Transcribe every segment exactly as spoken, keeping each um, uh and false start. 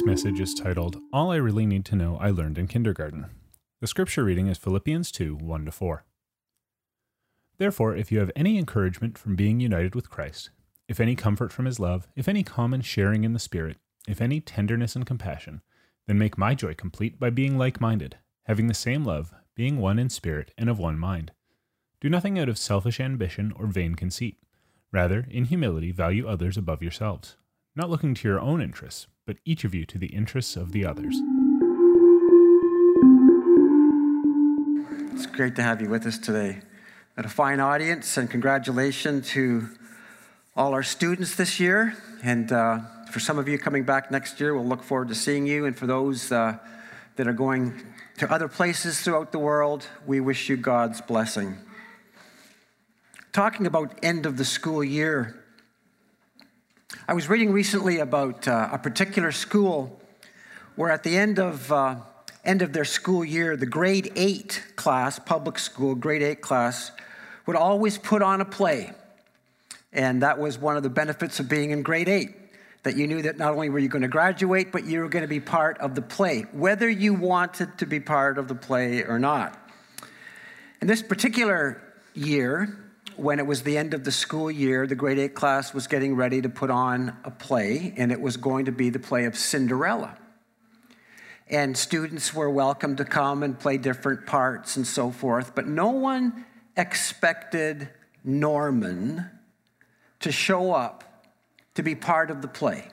week's message is titled, All I Really Need to Know I Learned in Kindergarten. The scripture reading is Philippians two, one to four. Therefore, if you have any encouragement from being united with Christ, if any comfort from his love, if any common sharing in the Spirit, if any tenderness and compassion, then make my joy complete by being like-minded, having the same love, being one in spirit and of one mind. Do nothing out of selfish ambition or vain conceit. Rather, in humility, value others above yourselves, not looking to your own interests, but each of you to the interests of the others. It's great to have you with us today. Got a fine audience, and congratulations to all our students this year. And uh, for some of you coming back next year, we'll look forward to seeing you. And for those uh, that are going to other places throughout the world, we wish you God's blessing. Talking about end of the school year, I was reading recently about uh, a particular school where at the end of uh, end of their school year, the grade eight class, public school, grade eight class, would always put on a play. And that was one of the benefits of being in grade eight, that you knew that not only were you going to graduate, but you were going to be part of the play, whether you wanted to be part of the play or not. In this particular year, when it was the end of the school year, the grade eight class was getting ready to put on a play, and it was going to be the play of Cinderella. And students were welcome to come and play different parts and so forth, but no one expected Norman to show up to be part of the play.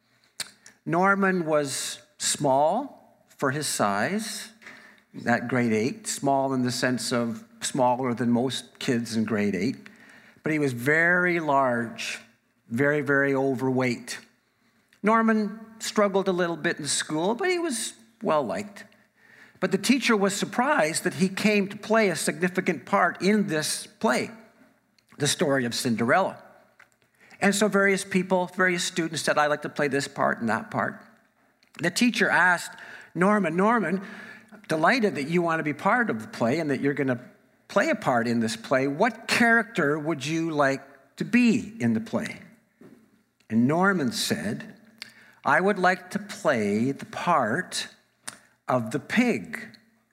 Norman was small for his size, at grade eight, small in the sense of smaller than most kids in grade eight, but he was very large, very, very overweight. Norman struggled a little bit in school, but he was well-liked. But the teacher was surprised that he came to play a significant part in this play, the story of Cinderella. And so various people, various students said, I'd like to play this part and that part. The teacher asked Norman, Norman, delighted that you want to be part of the play and that you're going to play a part in this play. What character would you like to be in the play? And Norman said, I would like to play the part of the pig.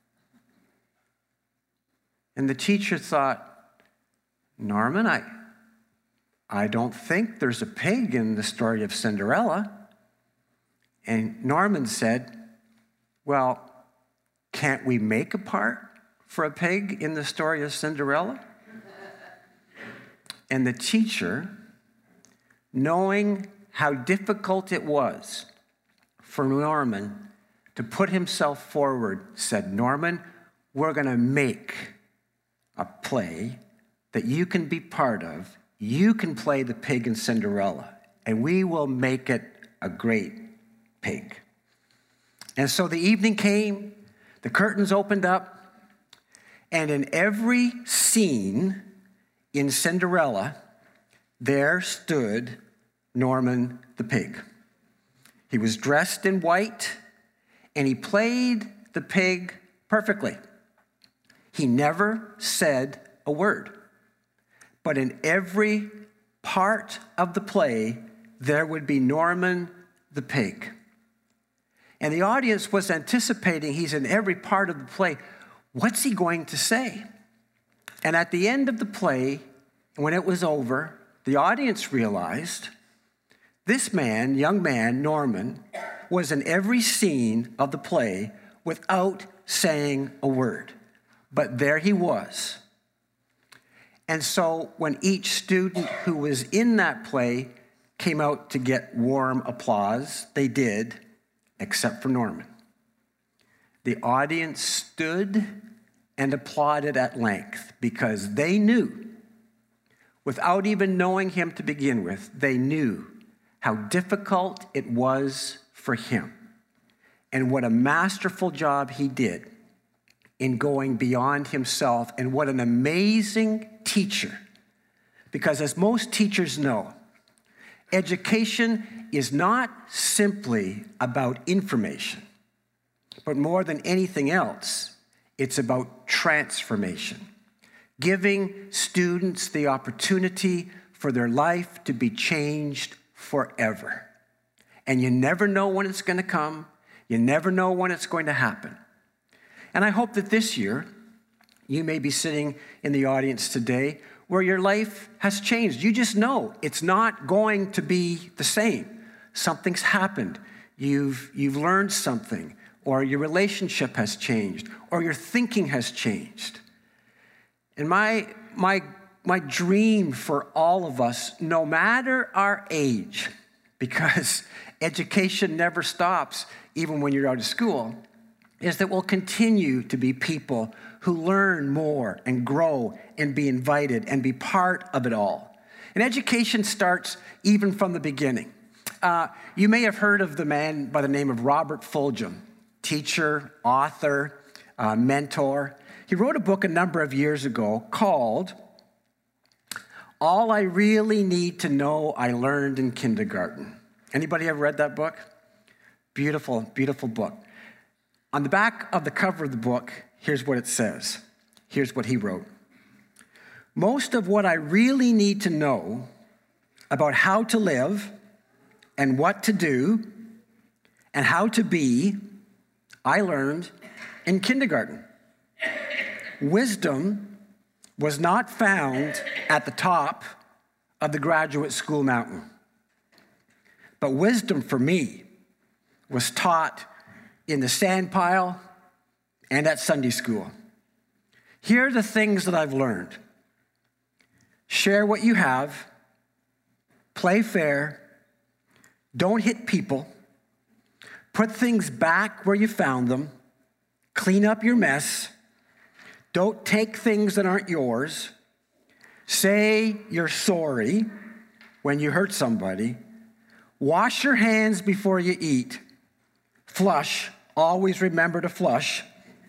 And the teacher thought, Norman, I, I don't think there's a pig in the story of Cinderella. And Norman said, well, can't we make a part for a pig in the story of Cinderella? And the teacher, knowing how difficult it was for Norman to put himself forward, said, Norman, we're going to make a play that you can be part of. You can play the pig in Cinderella, and we will make it a great pig. And so the evening came, the curtains opened up, and in every scene in Cinderella, there stood Norman the pig. He was dressed in white, and he played the pig perfectly. He never said a word. But in every part of the play, there would be Norman the pig. And the audience was anticipating, he's in every part of the play. What's he going to say? And at the end of the play, when it was over, the audience realized this man, young man, Norman, was in every scene of the play without saying a word. But there he was. And so when each student who was in that play came out to get warm applause, they did, except for Norman. The audience stood and applauded at length because they knew, without even knowing him to begin with, they knew how difficult it was for him and what a masterful job he did in going beyond himself, and what an amazing teacher. Because as most teachers know, education is not simply about information, but more than anything else, it's about transformation. Giving students the opportunity for their life to be changed forever. and you never know when it's going to come. You never know when it's going to happen. And I hope that this year, you may be sitting in the audience today where your life has changed. You just know it's not going to be the same. Something's happened. You've, you've learned something, or your relationship has changed, or your thinking has changed. And my, my, my dream for all of us, no matter our age, because education never stops, even when you're out of school, is that we'll continue to be people who learn more and grow and be invited and be part of it all. And education starts even from the beginning. Uh, you may have heard of the man by the name of Robert Fulghum, teacher, author, uh, mentor. He wrote a book a number of years ago called All I Really Need to Know I Learned in Kindergarten. Anybody ever read that book? Beautiful, beautiful book. On the back of the cover of the book, here's what it says. Here's what he wrote. Most of what I really need to know about how to live and what to do and how to be, I learned in kindergarten. Wisdom was not found at the top of the graduate school mountain. But wisdom for me was taught in the sand pile and at Sunday school. Here are the things that I've learned. Share what you have. Play fair. Don't hit people. Put things back where you found them. Clean up your mess. Don't take things that aren't yours. Say you're sorry when you hurt somebody. Wash your hands before you eat. Flush. Always remember to flush.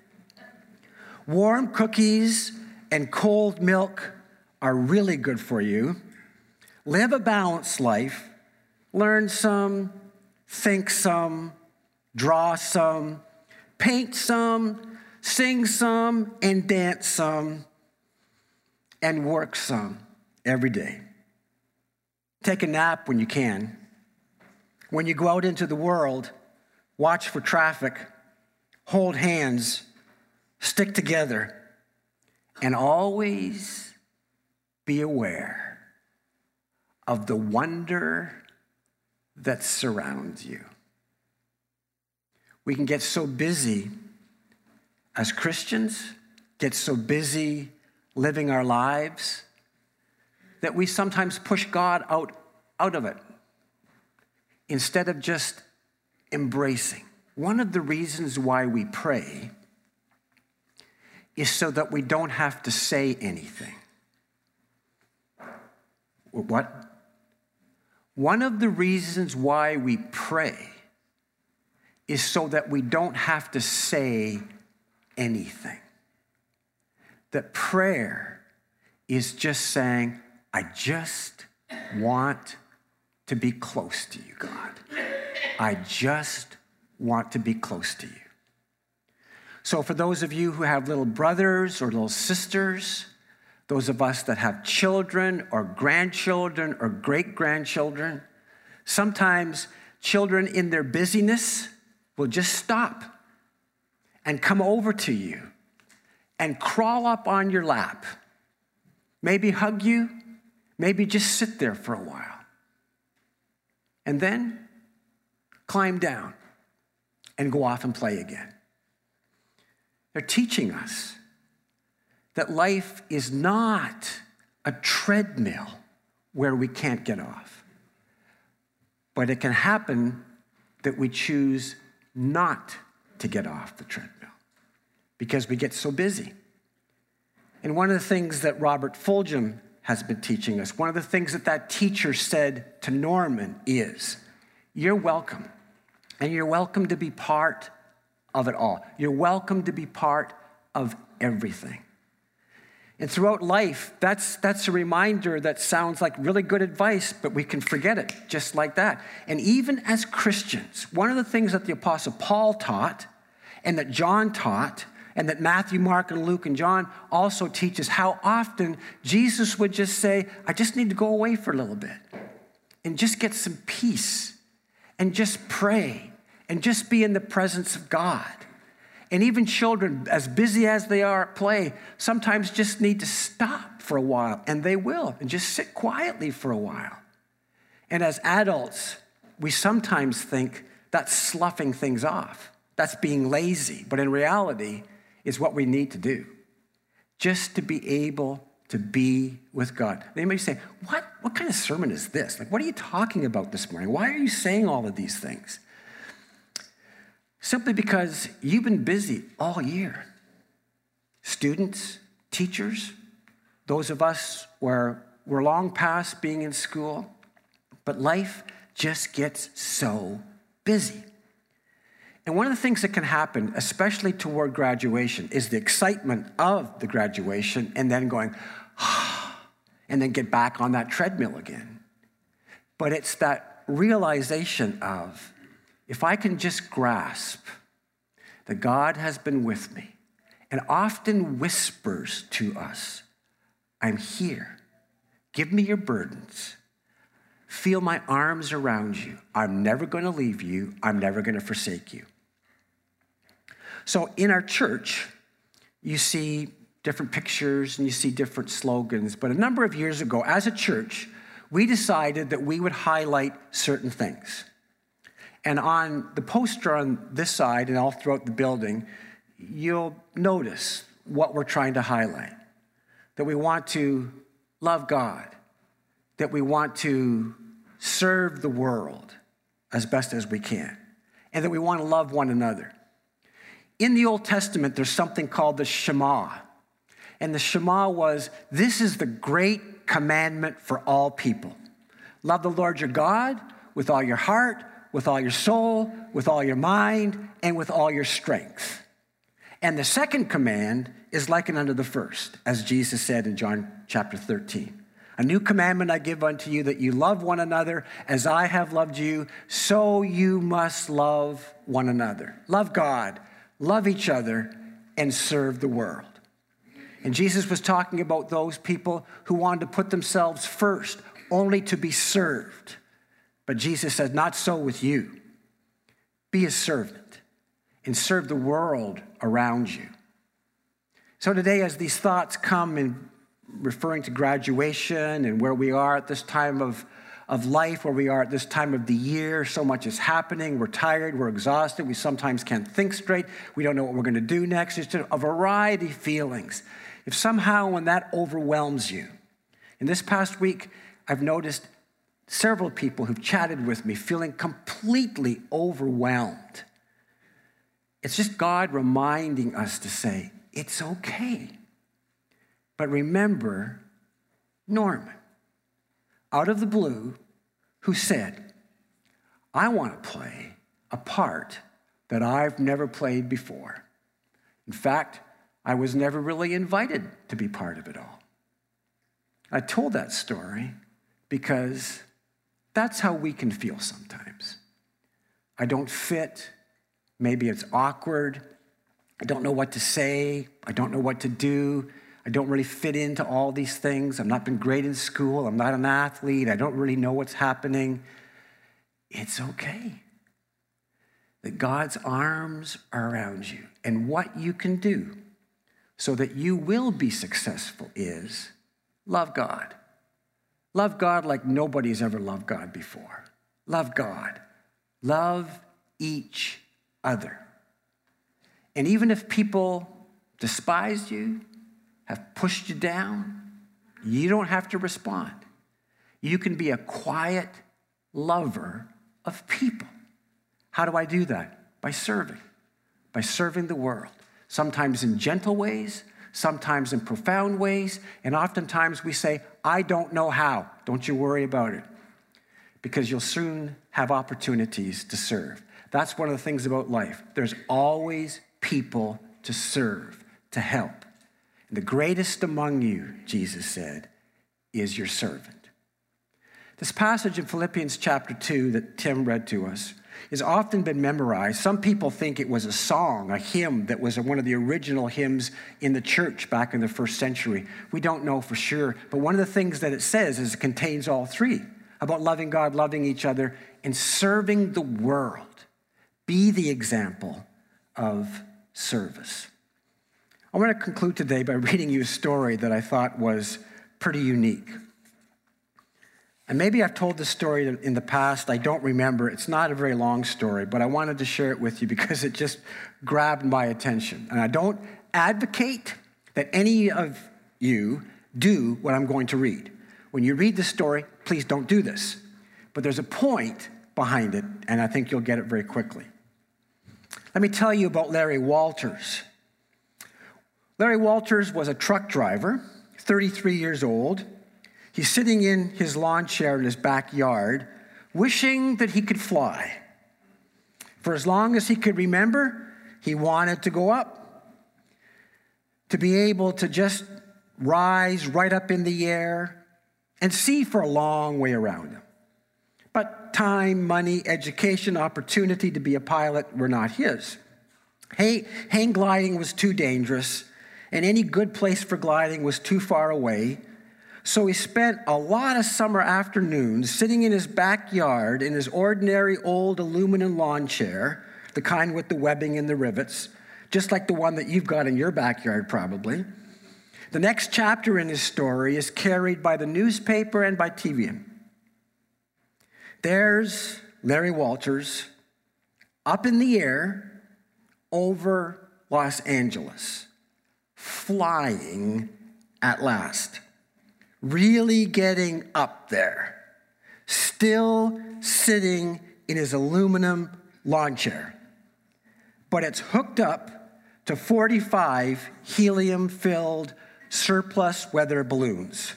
Warm cookies and cold milk are really good for you. Live a balanced life. Learn some, think some, draw some, paint some, sing some, and dance some, and work some every day. Take a nap when you can. When you go out into the world, watch for traffic, hold hands, stick together, and always be aware of the wonder that surrounds you. We can get so busy as Christians, get so busy living our lives, that we sometimes push God out, out of it instead of just embracing. One of the reasons why we pray is so that we don't have to say anything. What? One of the reasons why we pray is so that we don't have to say anything. That prayer is just saying, I just want to be close to you, God. I just want to be close to you. So for those of you who have little brothers or little sisters, those of us that have children or grandchildren or great-grandchildren, sometimes children in their busyness will just stop and come over to you and crawl up on your lap, maybe hug you, maybe just sit there for a while, and then climb down and go off and play again. They're teaching us that life is not a treadmill where we can't get off. But it can happen that we choose not to get off the treadmill because we get so busy. And one of the things that Robert Fulghum has been teaching us, one of the things that that teacher said to Norman is, you're welcome. And you're welcome to be part of it all. You're welcome to be part of everything. And throughout life, that's, that's a reminder that sounds like really good advice, but we can forget it just like that. And even as Christians, one of the things that the Apostle Paul taught and that John taught and that Matthew, Mark, and Luke, and John also teach us how often Jesus would just say, I just need to go away for a little bit and just get some peace and just pray and just be in the presence of God. And even children, as busy as they are at play, sometimes just need to stop for a while, and they will, and just sit quietly for a while. And as adults, we sometimes think that's sloughing things off. That's being lazy. But in reality, it's what we need to do. Just to be able to be with God. They may say, what, what kind of sermon is this? Like, what are you talking about this morning? Why are you saying all of these things? Simply because you've been busy all year. Students, teachers, those of us where we're long past being in school, but life just gets so busy. And one of the things that can happen, especially toward graduation, is the excitement of the graduation and then going, ah, and then get back on that treadmill again. But it's that realization of, if I can just grasp that God has been with me and often whispers to us, I'm here. Give me your burdens. Feel my arms around you. I'm never going to leave you. I'm never going to forsake you. So in our church, you see different pictures and you see different slogans. But a number of years ago, as a church, we decided that we would highlight certain things. And on the poster on this side and all throughout the building, you'll notice what we're trying to highlight. That we want to love God. That we want to serve the world as best as we can. And that we want to love one another. In the Old Testament, there's something called the Shema. And the Shema was, this is the great commandment for all people. Love the Lord your God with all your heart, with all your soul, with all your mind, and with all your strength. And the second command is likened unto the first, as Jesus said in John chapter thirteen. A new commandment I give unto you, that you love one another as I have loved you, so you must love one another. Love God, love each other, and serve the world. And Jesus was talking about those people who wanted to put themselves first, only to be served. But Jesus said, not so with you. Be a servant and serve the world around you. So today, as these thoughts come in referring to graduation and where we are at this time of, of life, where we are at this time of the year, so much is happening. We're tired, we're exhausted, we sometimes can't think straight. We don't know what we're going to do next. It's just a variety of feelings. If somehow when that overwhelms you, in this past week, I've noticed several people who've chatted with me feeling completely overwhelmed. It's just God reminding us to say, it's okay. But remember Norman, out of the blue, who said, I want to play a part that I've never played before. In fact, I was never really invited to be part of it all. I told that story because that's how we can feel sometimes. I don't fit. Maybe it's awkward. I don't know what to say. I don't know what to do. I don't really fit into all these things. I've not been great in school. I'm not an athlete. I don't really know what's happening. It's okay. That God's arms are around you. And what you can do so that you will be successful is love God. Love God like nobody's ever loved God before. Love God. Love each other. And even if people despise you, have pushed you down, you don't have to respond. You can be a quiet lover of people. How do I do that? By serving. By serving the world. Sometimes in gentle ways, sometimes in profound ways, and oftentimes we say, I don't know how. Don't you worry about it. Because you'll soon have opportunities to serve. That's one of the things about life. There's always people to serve, to help. And the greatest among you, Jesus said, is your servant. This passage in Philippians chapter two that Tim read to us has often been memorized. Some people think it was a song, a hymn that was one of the original hymns in the church back in the first century. We don't know for sure, but one of the things that it says is it contains all three. about loving God, loving each other, and serving the world. Be the example of service. I want to conclude today by reading you a story that I thought was pretty unique. And maybe I've told this story in the past. I don't remember. It's not a very long story, but I wanted to share it with you because it just grabbed my attention. And I don't advocate that any of you do what I'm going to read. When you read the story, please don't do this. But there's a point behind it, and I think you'll get it very quickly. Let me tell you about Larry Walters. Larry Walters was a truck driver, thirty-three years old. He's sitting in his lawn chair in his backyard, wishing that he could fly. For as long as he could remember, he wanted to go up, to be able to just rise right up in the air and see for a long way around him. But time, money, education, opportunity to be a pilot were not his. Hey, hang gliding was too dangerous, and any good place for gliding was too far away. So he spent a lot of summer afternoons sitting in his backyard in his ordinary old aluminum lawn chair, the kind with the webbing and the rivets, just like the one that you've got in your backyard probably. The next chapter in his story is carried by the newspaper and by T V. There's Larry Walters up in the air over Los Angeles, flying at last. Really getting up there, still sitting in his aluminum lawn chair. But it's hooked up to forty-five helium-filled surplus weather balloons.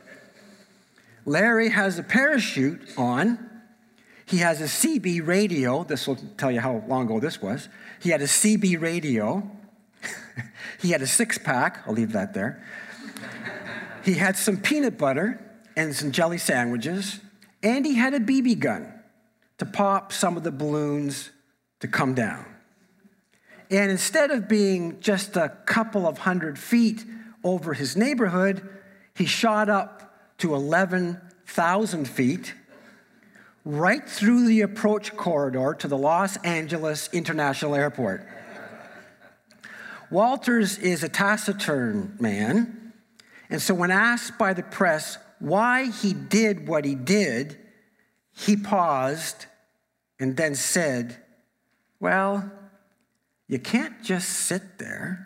Larry has a parachute on. He has a C B radio. This will tell you how long ago this was. He had a C B radio. He had a six-pack. I'll leave that there. He had some peanut butter and some jelly sandwiches, and he had a B B gun to pop some of the balloons to come down. And instead of being just a couple of hundred feet over his neighborhood, he shot up to eleven thousand feet, right through the approach corridor to the Los Angeles International Airport. Walters is a taciturn man. And so when asked by the press why he did what he did, he paused and then said, well, you can't just sit there.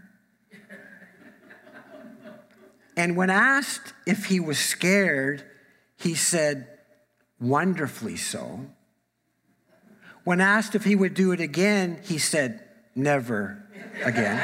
And when asked if he was scared, he said, wonderfully so. When asked if he would do it again, he said, never again.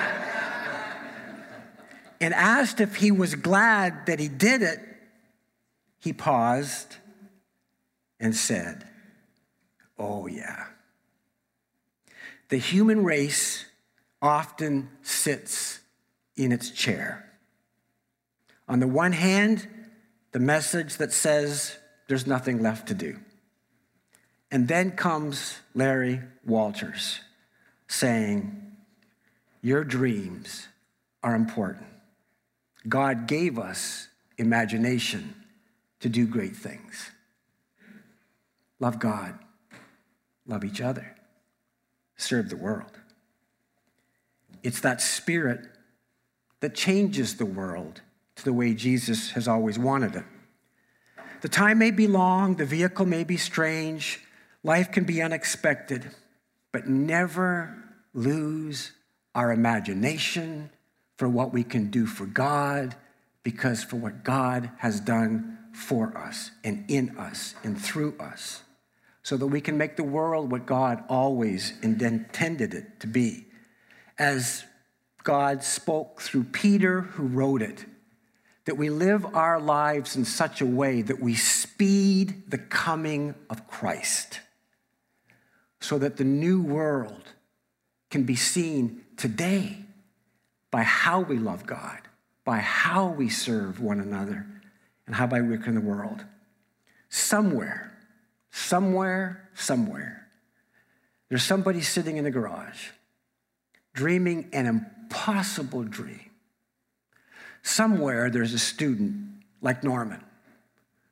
And asked if he was glad that he did it, he paused and said, oh yeah. The human race often sits in its chair. On the one hand, the message that says there's nothing left to do. And then comes Larry Walters saying, your dreams are important. God gave us imagination to do great things. Love God, love each other, serve the world. It's that spirit that changes the world to the way Jesus has always wanted it. The time may be long, the vehicle may be strange, life can be unexpected, but never lose our imagination for what we can do for God, because for what God has done for us and in us and through us, so that we can make the world what God always intended it to be. As God spoke through Peter, who wrote it, that we live our lives in such a way that we speed the coming of Christ, so that the new world can be seen today by how we love God, by how we serve one another, and how we work in the world. Somewhere, somewhere, somewhere, there's somebody sitting in a garage, dreaming an impossible dream. Somewhere there's a student like Norman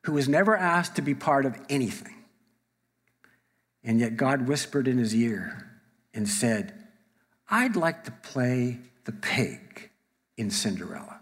who was never asked to be part of anything. And yet God whispered in his ear and said, I'd like to play the pig in Cinderella.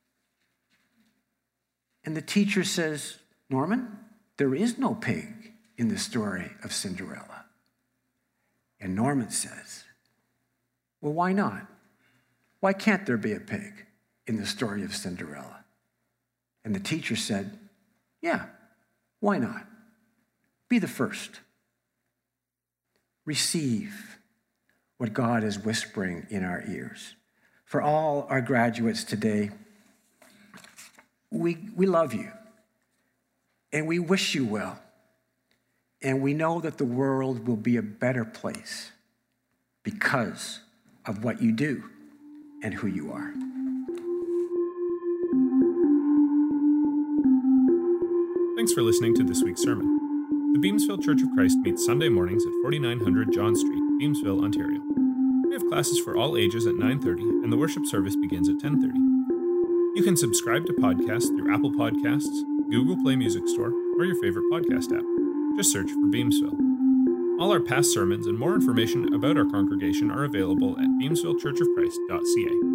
And the teacher says, Norman, there is no pig in the story of Cinderella. And Norman says, well, why not? Why can't there be a pig in the story of Cinderella? And the teacher said, yeah, why not? Be the first. Receive what God is whispering in our ears. For all our graduates today, we, we love you, and we wish you well, and we know that the world will be a better place because of what you do and who you are. Thanks for listening to this week's sermon. The Beamsville Church of Christ meets Sunday mornings at forty-nine hundred John Street, Beamsville, Ontario. We have classes for all ages at nine thirty, and the worship service begins at ten thirty. You can subscribe to podcasts through Apple Podcasts, Google Play Music Store, or your favorite podcast app. Just search for Beamsville. All our past sermons and more information about our congregation are available at beamsville church of christ dot c a.